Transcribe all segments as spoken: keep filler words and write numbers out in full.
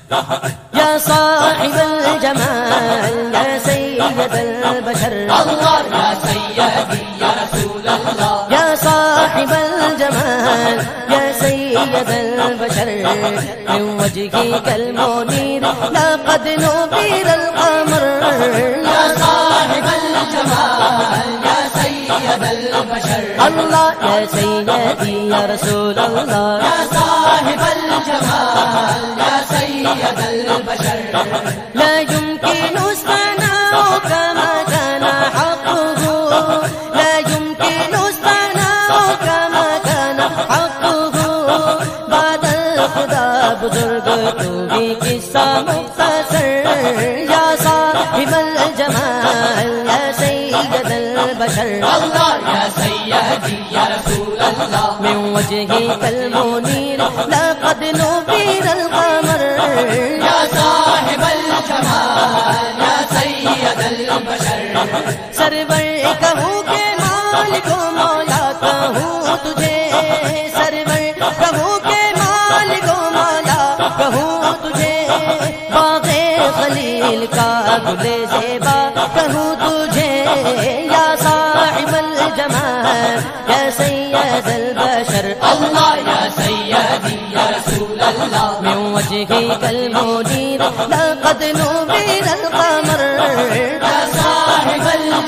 یا صاحب الجمال یا سید البشر اللہ یا سیدی یا رسول اللہ یا صاحب الجمال یا سید البشر من وجهك المنير لقد نبير القمر یا صاحب الجمال یا سید البشر اللہ یا سیدی یا رسول اللہ یا صاحب الجمال یا سید البشر لا يمكن الثناء كما كان حقه لا يمكن الثناء كما كان حقه بعد الخدا بزرگ تو بھی قصہ مختصر یا صاحب الجمال یا سید البشر اللہ یا سیدی یا رسول اللہ من وجهك المنير لقد نبير القمر یا صاحب الجمال یا سید البشر سرور کہوں کہ مالک و مولا کہوں تجھے سرور کہوں کہ مالک و مولا کہوں تجھے باغ خلیل کا گل زیبا کہوں تجھے یا صاحب الجمال یا سید البشر اللہ یا سیدی یا رسول اللہ من وجهك المنير لقد نبير القمر یا صاحب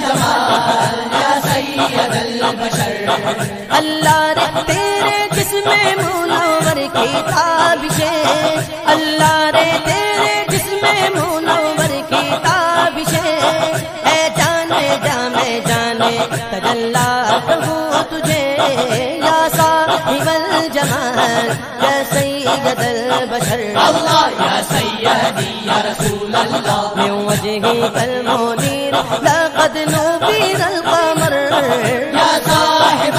الجمال یا سید البشر اللہ رے تیرے جسم منور کی تابشیں اللہ رے تیرے جسم منور کی تابشیں اے جانے جامے جانے تجلا کہوں تجھے یا صاحب الجمال یا سید البشر اللہ یا سیدی یا رسول اللہ من وجهك المنير لقد نبير القمر یا صاحب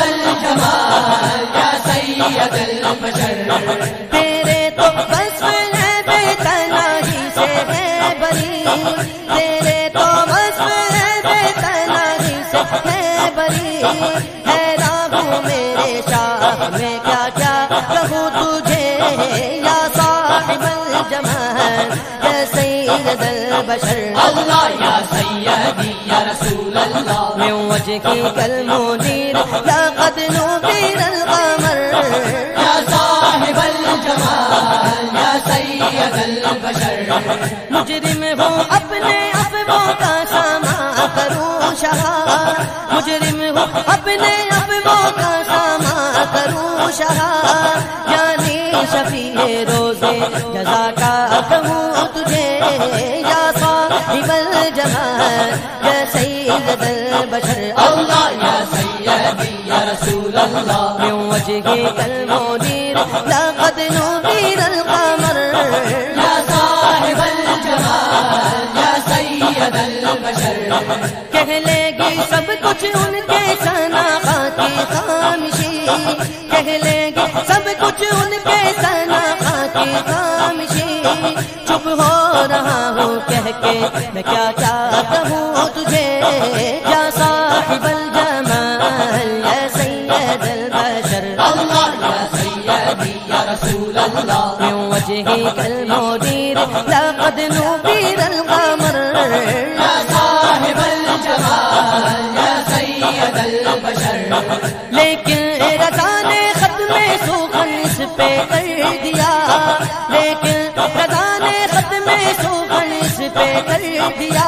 الجمال یا سید البشر تیرے تو وصف ہے بے تناہی سے ہے بری تیرے تو وصف ہے بے تناہی سے ہے بری حیران ہوں میرے شاہ میں کیا کیا کہوں تجھے یا صاحب الجمال یا سید البشر اللہ یا سیدی یا رسول اللہ من وجهك المنير لقد نبير القمر یا صاحب الجمال یا سید البشر مجرم ہوں اپنے افووں کا ساما کروں شاہ مجرم ہوں اپنے افووں کا ساما کروں شاہ یعنی شفیع روزے جزا کا کہوں تجھے یا صاحب الجمال یا سید البشر اللہ یا سیدی یا رسول اللہ من وجهك المنير لقد نبير القمر یا صاحب الجمال یا سید البشر کہہ لے گی سب کچھ ان کے ثناء کی خامشی کہہ لے گی سب کچھ ان کے ثناء کی خامشی چپ ہو رہا ہوں کہہ کے میں کیا کیا کہوں تجھے یا صاحب الجمال یا سید البشر اللہ یا سیدی یا رسول اللہ من وجهك المنير لقد نبير القمر یا صاحب الجمال یا سید البشر لیکن رضا نے ختم سوخن اس پہ کر دیا لیکن رضا نے ختم سوخن اس پہ کر دیا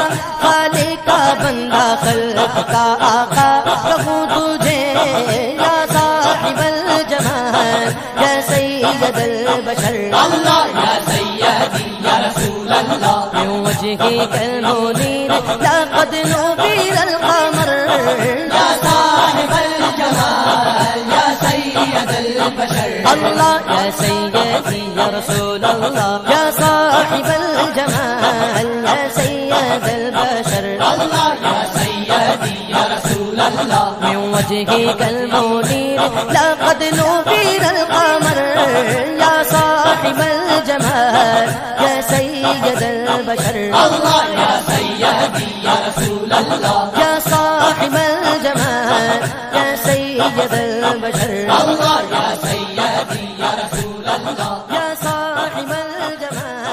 خالق کا بندہ خلق کا آقا کہوں تجھے یا صاحب الجمال یا سید البشر اللہ یا سیدی یا رسول اللہ من وجهك المنير لقد نبير القمر یا صاحب الجمال یا سید البشر اللہ یا سیدی یا رسول اللہ یا صاحب الجمال یا سید البشر اللہ یا سیدی یا رسول اللہ من وجهك المنير لقد نبير القمر یا صاحب الجمال یا سید البشر اللہ یا سیدی یا رسول اللہ یا صاحب الجمال یا سید البشر اللہ یا سیدی یا رسول اللہ یا صاحب الجمال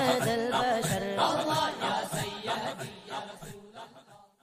سید البشر اللہ یا سیدی یا رسول اللہ